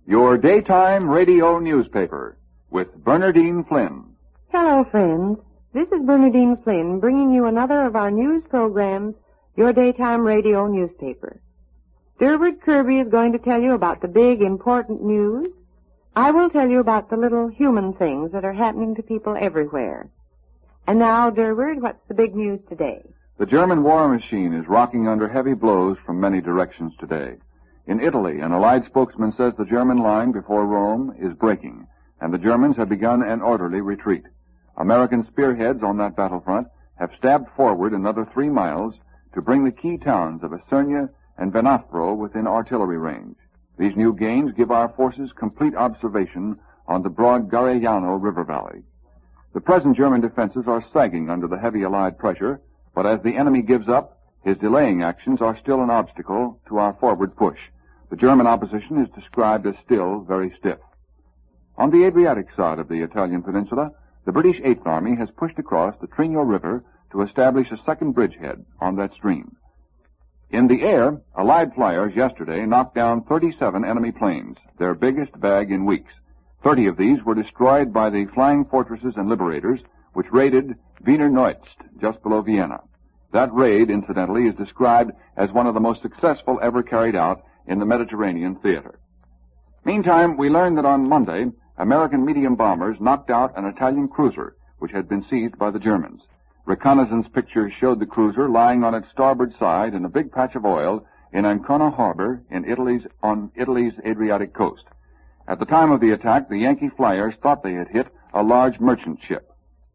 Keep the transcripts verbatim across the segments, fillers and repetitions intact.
Your daytime radio newspaper with Bernadine Flynn. Hello, friends. This is Bernadine Flynn bringing you another of our news programs, Your Daytime Radio Newspaper. Durward Kirby is going to tell you about the big, important news. I will tell you about the little human things that are happening to people everywhere. And now, Durward, what's the big news today? The German war machine is rocking under heavy blows from many directions today. In Italy, an Allied spokesman says the German line before Rome is breaking, and the Germans have begun an orderly retreat. American spearheads on that battlefront have stabbed forward another three miles to bring the key towns of Isernia and Venafro within artillery range. These new gains give our forces complete observation on the broad Garigliano River valley. The present German defenses are sagging under the heavy Allied pressure, but as the enemy gives up, his delaying actions are still an obstacle to our forward push. The German opposition is described as still very stiff. On the Adriatic side of the Italian peninsula, the British Eighth Army has pushed across the Trino River to establish a second bridgehead on that stream. In the air, Allied flyers yesterday knocked down thirty-seven enemy planes, their biggest bag in weeks. Thirty of these were destroyed by the Flying Fortresses and Liberators, which raided Wiener Neuest, just below Vienna. That raid, incidentally, is described as one of the most successful ever carried out in the Mediterranean theater. Meantime, we learned that on Monday, American medium bombers knocked out an Italian cruiser, which had been seized by the Germans. Reconnaissance pictures showed the cruiser lying on its starboard side in a big patch of oil in Ancona harbor in Italy's, on Italy's Adriatic coast. At the time of the attack, the Yankee flyers thought they had hit a large merchant ship.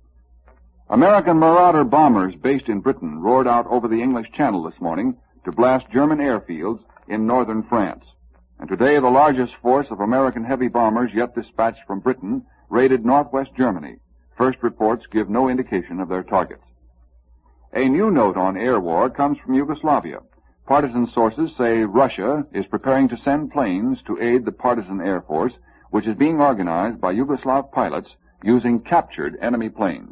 American Marauder bombers based in Britain roared out over the English Channel this morning to blast German airfields in northern France. And today, the largest force of American heavy bombers yet dispatched from Britain raided northwest Germany. First reports give no indication of their targets. A new note on air war comes from Yugoslavia. Partisan sources say Russia is preparing to send planes to aid the partisan air force, which is being organized by Yugoslav pilots using captured enemy planes.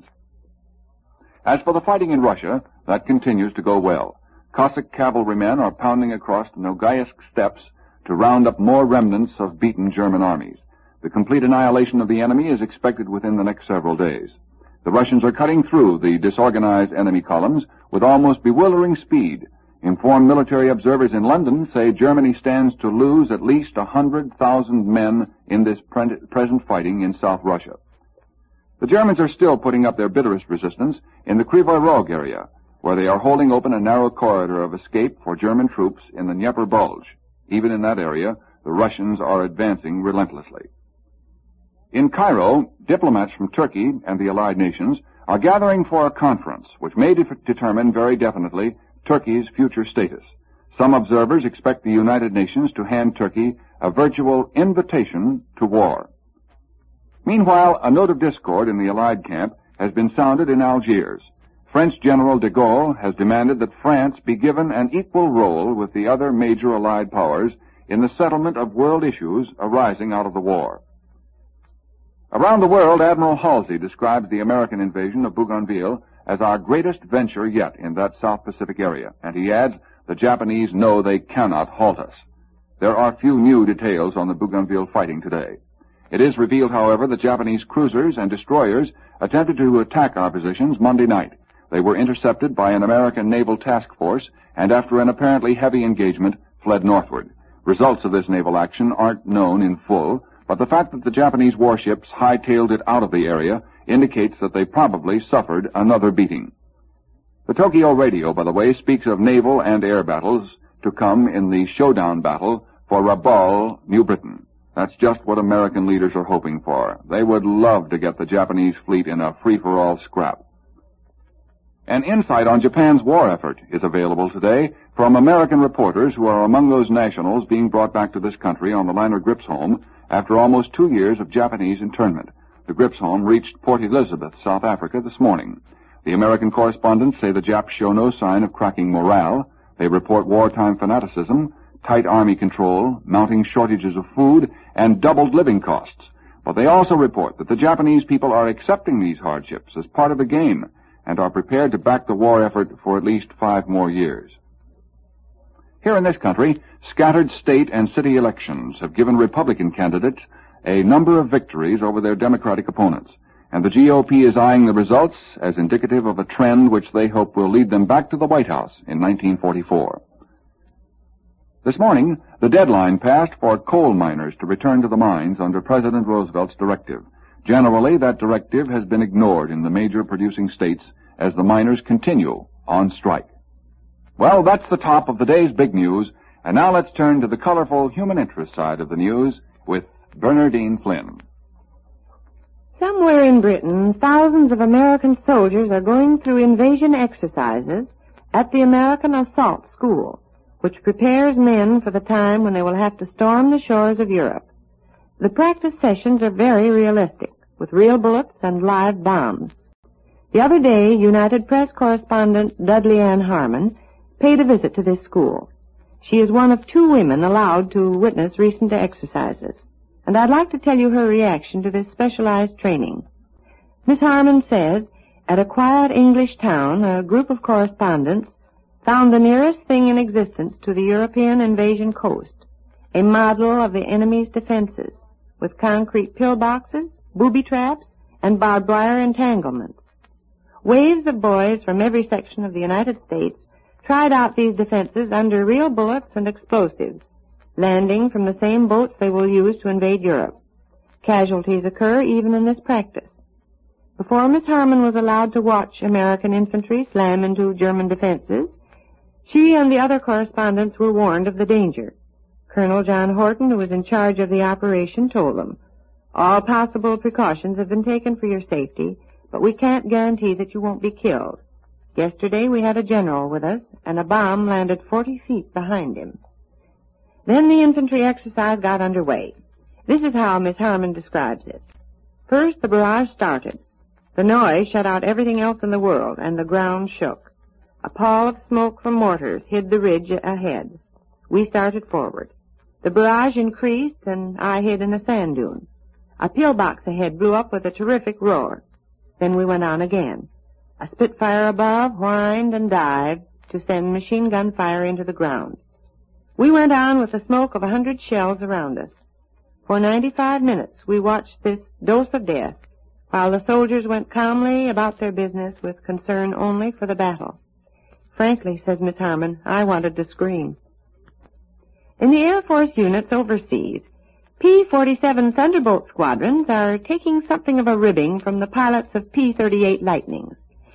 As for the fighting in Russia, that continues to go well. Cossack cavalrymen are pounding across the Nogaysk steppes to round up more remnants of beaten German armies. The complete annihilation of the enemy is expected within the next several days. The Russians are cutting through the disorganized enemy columns with almost bewildering speed. Informed military observers in London say Germany stands to lose at least one hundred thousand men in this pre- present fighting in South Russia. The Germans are still putting up their bitterest resistance in the Kryvyi Rog area, where they are holding open a narrow corridor of escape for German troops in the Dnieper Bulge. Even in that area, the Russians are advancing relentlessly. In Cairo, diplomats from Turkey and the Allied nations are gathering for a conference which may de- determine very definitely Turkey's future status. Some observers expect the United Nations to hand Turkey a virtual invitation to war. Meanwhile, a note of discord in the Allied camp has been sounded in Algiers. French General de Gaulle has demanded that France be given an equal role with the other major Allied powers in the settlement of world issues arising out of the war. Around the world, Admiral Halsey describes the American invasion of Bougainville as our greatest venture yet in that South Pacific area, and he adds, the Japanese know they cannot halt us. There are few new details on the Bougainville fighting today. It is revealed, however, that Japanese cruisers and destroyers attempted to attack our positions Monday night. They were intercepted by an American naval task force and after an apparently heavy engagement fled northward. Results of this naval action aren't known in full, but the fact that the Japanese warships hightailed it out of the area indicates that they probably suffered another beating. The Tokyo radio, by the way, speaks of naval and air battles to come in the showdown battle for Rabaul, New Britain. That's just what American leaders are hoping for. They would love to get the Japanese fleet in a free-for-all scrap. An insight on Japan's war effort is available today from American reporters who are among those nationals being brought back to this country on the liner Gripsholm after almost two years of Japanese internment. The Gripsholm reached Port Elizabeth, South Africa, this morning. The American correspondents say the Japs show no sign of cracking morale. They report wartime fanaticism, tight army control, mounting shortages of food, and doubled living costs. But they also report that the Japanese people are accepting these hardships as part of the game and are prepared to back the war effort for at least five more years. Here in this country, Scattered state and city elections have given Republican candidates a number of victories over their Democratic opponents, and the G O P is eyeing the results as indicative of a trend which they hope will lead them back to the White House in nineteen forty-four. This morning, the deadline passed for coal miners to return to the mines under President Roosevelt's directive. Generally, that directive has been ignored in the major producing states as the miners continue on strike. Well, that's the top of the day's big news, and now let's turn to the colorful human interest side of the news with Bernardine Flynn. Somewhere in Britain, thousands of American soldiers are going through invasion exercises at the American Assault School, which prepares men for the time when they will have to storm the shores of Europe. The practice sessions are very realistic, with real bullets and live bombs. The other day, United Press correspondent Dudley Ann Harmon paid a visit to this school. She is one of two women allowed to witness recent exercises, and I'd like to tell you her reaction to this specialized training. Miss Harmon says, at a quiet English town, a group of correspondents found the nearest thing in existence to the European invasion coast, a model of the enemy's defenses, with concrete pillboxes, booby traps, and barbed wire entanglements. Waves of boys from every section of the United States tried out these defenses under real bullets and explosives, landing from the same boats they will use to invade Europe. Casualties occur even in this practice. Before Miss Harmon was allowed to watch American infantry slam into German defenses, she and the other correspondents were warned of the danger. Colonel John Horton, who was in charge of the operation, told them, "All possible precautions have been taken for your safety, but we can't guarantee that you won't be killed. Yesterday we had a general with us, and a bomb landed forty feet behind him." Then the infantry exercise got underway. This is how Miss Harmon describes it. First, the barrage started. The noise shut out everything else in the world, and the ground shook. A pall of smoke from mortars hid the ridge ahead. We started forward. The barrage increased, and I hid in a sand dune. A pillbox ahead blew up with a terrific roar. Then we went on again. A Spitfire above whined and dived to send machine gun fire into the ground. We went on with the smoke of a hundred shells around us. For ninety-five minutes we watched this dose of death, while the soldiers went calmly about their business with concern only for the battle. Frankly, says Miss Harmon, I wanted to scream. In the Air Force units overseas, P forty-seven Thunderbolt squadrons are taking something of a ribbing from the pilots of P thirty-eight Lightnings.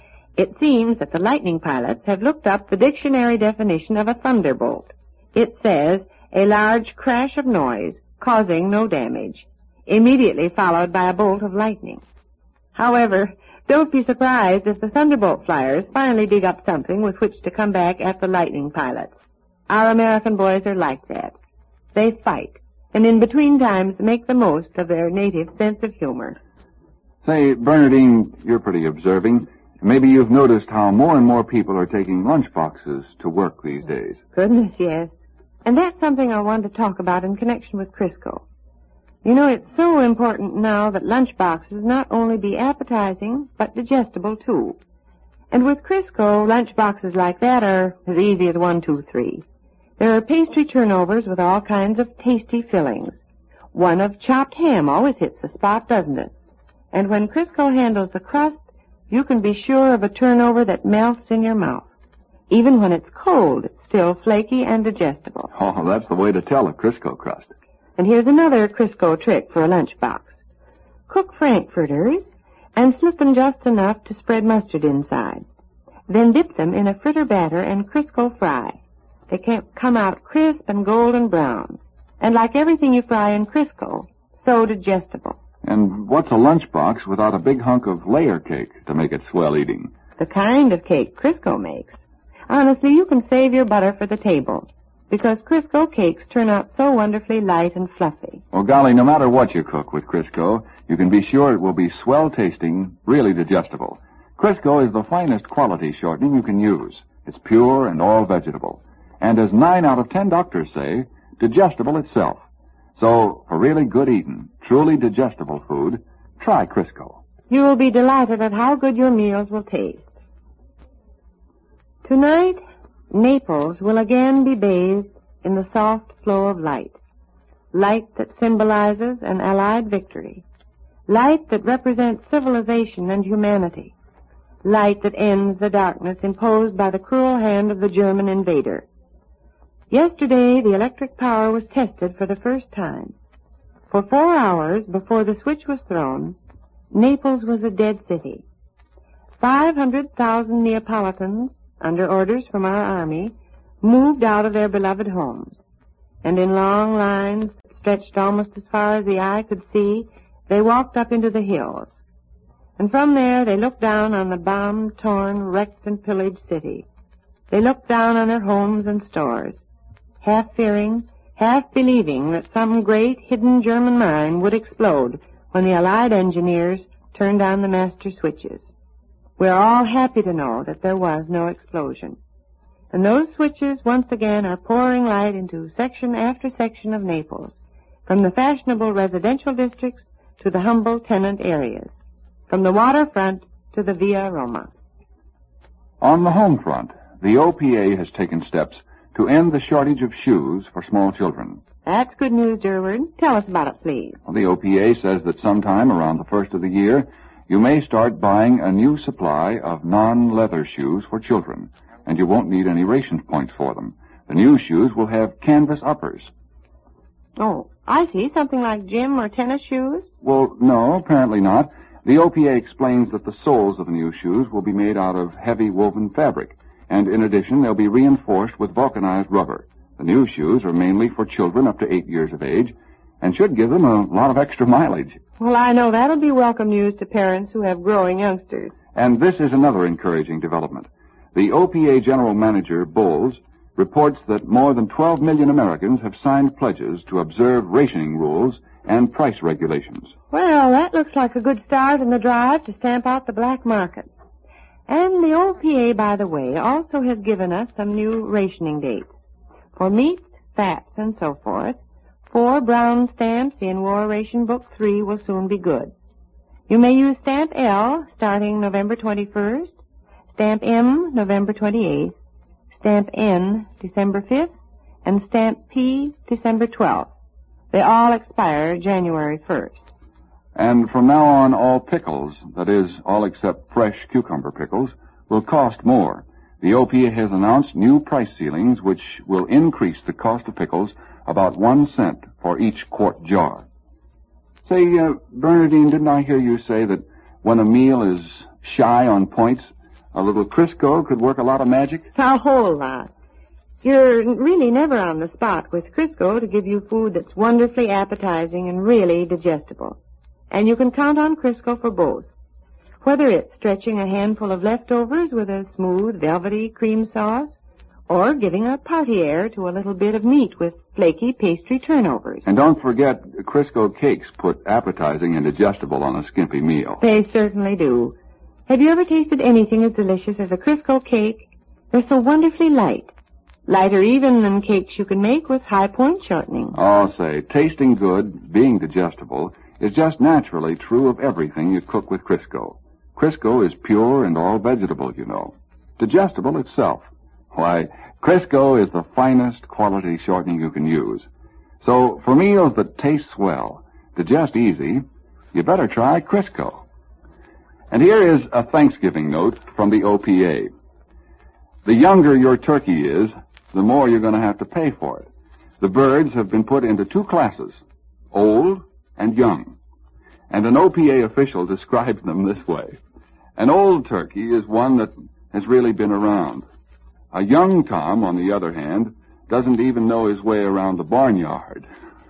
It seems that the Lightning pilots have looked up the dictionary definition of a thunderbolt. It says, a large crash of noise, causing no damage, immediately followed by a bolt of lightning. However, don't be surprised if the Thunderbolt flyers finally dig up something with which to come back at the Lightning pilots. Our American boys are like that. They fight, and in between times make the most of their native sense of humor. Say, Bernardine, you're pretty observing. Maybe you've noticed how more and more people are taking lunch boxes to work these days. Goodness, yes. And that's something I wanted to talk about in connection with Crisco. You know, it's so important now that lunch boxes not only be appetizing, but digestible, too. And with Crisco, lunch boxes like that are as easy as one, two, three. There are pastry turnovers with all kinds of tasty fillings. One of chopped ham always hits the spot, doesn't it? And when Crisco handles the crust, you can be sure of a turnover that melts in your mouth. Even when it's cold, it's still flaky and digestible. Oh, that's the way to tell a Crisco crust. And here's another Crisco trick for a lunchbox. Cook frankfurters and slip them just enough to spread mustard inside. Then dip them in a fritter batter and Crisco fry. They can come out crisp and golden brown. And like everything you fry in Crisco, so digestible. And what's a lunchbox without a big hunk of layer cake to make it swell eating? The kind of cake Crisco makes. Honestly, you can save your butter for the table, because Crisco cakes turn out so wonderfully light and fluffy. Well, golly, no matter what you cook with Crisco, you can be sure it will be swell tasting, really digestible. Crisco is the finest quality shortening you can use. It's pure and all vegetable. And as nine out of ten doctors say, digestible itself. So, for really good eating, truly digestible food, try Crisco. You will be delighted at how good your meals will taste. Tonight, Naples will again be bathed in the soft flow of light. Light that symbolizes an Allied victory. Light that represents civilization and humanity. Light that ends the darkness imposed by the cruel hand of the German invader. Yesterday, the electric power was tested for the first time. For four hours before the switch was thrown, Naples was a dead city. Five hundred thousand Neapolitans, under orders from our army, moved out of their beloved homes. And in long lines that stretched almost as far as the eye could see, they walked up into the hills. And from there they looked down on the bomb-torn, wrecked and pillaged city. They looked down on their homes and stores, half fearing, half believing that some great hidden German mine would explode when the Allied engineers turned on the master switches. We're all happy to know that there was no explosion. And those switches once again are pouring light into section after section of Naples, from the fashionable residential districts to the humble tenant areas, from the waterfront to the Via Roma. On the home front, the O P A has taken steps to end the shortage of shoes for small children. That's good news, Durward. Tell us about it, please. Well, the O P A says that sometime around the first of the year, you may start buying a new supply of non-leather shoes for children, and you won't need any ration points for them. The new shoes will have canvas uppers. Oh, I see. Something like gym or tennis shoes? Well, no, apparently not. The O P A explains that the soles of the new shoes will be made out of heavy woven fabric, and in addition, they'll be reinforced with vulcanized rubber. The new shoes are mainly for children up to eight years of age and should give them a lot of extra mileage. Well, I know that'll be welcome news to parents who have growing youngsters. And this is another encouraging development. The O P A General Manager, Bowles, reports that more than twelve million Americans have signed pledges to observe rationing rules and price regulations. Well, that looks like a good start in the drive to stamp out the black market. And the O P A, by the way, also has given us some new rationing dates. For meats, fats, and so forth, four brown stamps in War Ration Book three will soon be good. You may use Stamp L starting November twenty-first, Stamp M November twenty-eighth, Stamp N December fifth, and Stamp P December twelfth. They all expire January first. And from now on, all pickles, that is, all except fresh cucumber pickles, will cost more. The O P A has announced new price ceilings which will increase the cost of pickles about one cent for each quart jar. Say, uh, Bernadine, didn't I hear you say that when a meal is shy on points, a little Crisco could work a lot of magic? A whole lot. You're really never on the spot with Crisco to give you food that's wonderfully appetizing and really digestible. And you can count on Crisco for both. Whether it's stretching a handful of leftovers with a smooth, velvety cream sauce, or giving a party air to a little bit of meat with flaky pastry turnovers. And don't forget, Crisco cakes put appetizing and digestible on a skimpy meal. They certainly do. Have you ever tasted anything as delicious as a Crisco cake? They're so wonderfully light. Lighter even than cakes you can make with high point shortening. Oh, say, tasting good, being digestible, is just naturally true of everything you cook with Crisco. Crisco is pure and all vegetable, you know. Digestible itself. Why, Crisco is the finest quality shortening you can use. So, for meals that taste swell, digest easy, you better try Crisco. And here is a Thanksgiving note from the O P A. The younger your turkey is, the more you're going to have to pay for it. The birds have been put into two classes, old and young. And an O P A official describes them this way. An old turkey is one that has really been around. A young Tom, on the other hand, doesn't even know his way around the barnyard.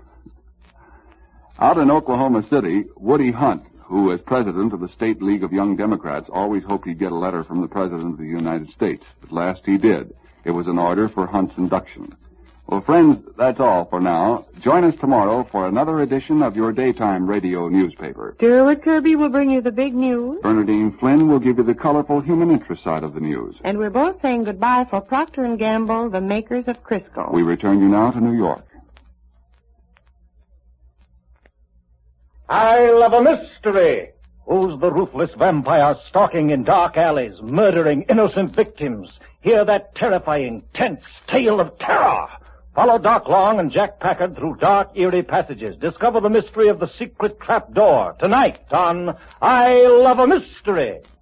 Out in Oklahoma City, Woody Hunt, who as president of the State League of Young Democrats always hoped he'd get a letter from the President of the United States. At last he did. It was an order for Hunt's induction. Well, friends, that's all for now. Join us tomorrow for another edition of your daytime radio newspaper. Durward Kirby will bring you the big news. Bernadine Flynn will give you the colorful human interest side of the news. And we're both saying goodbye for Procter and Gamble, the makers of Crisco. We return you now to New York. I love a mystery. Who's the ruthless vampire stalking in dark alleys, murdering innocent victims? Hear that terrifying, tense tale of terror. Follow Doc Long and Jack Packard through dark, eerie passages. Discover the mystery of the secret trap door. Tonight on I Love a Mystery.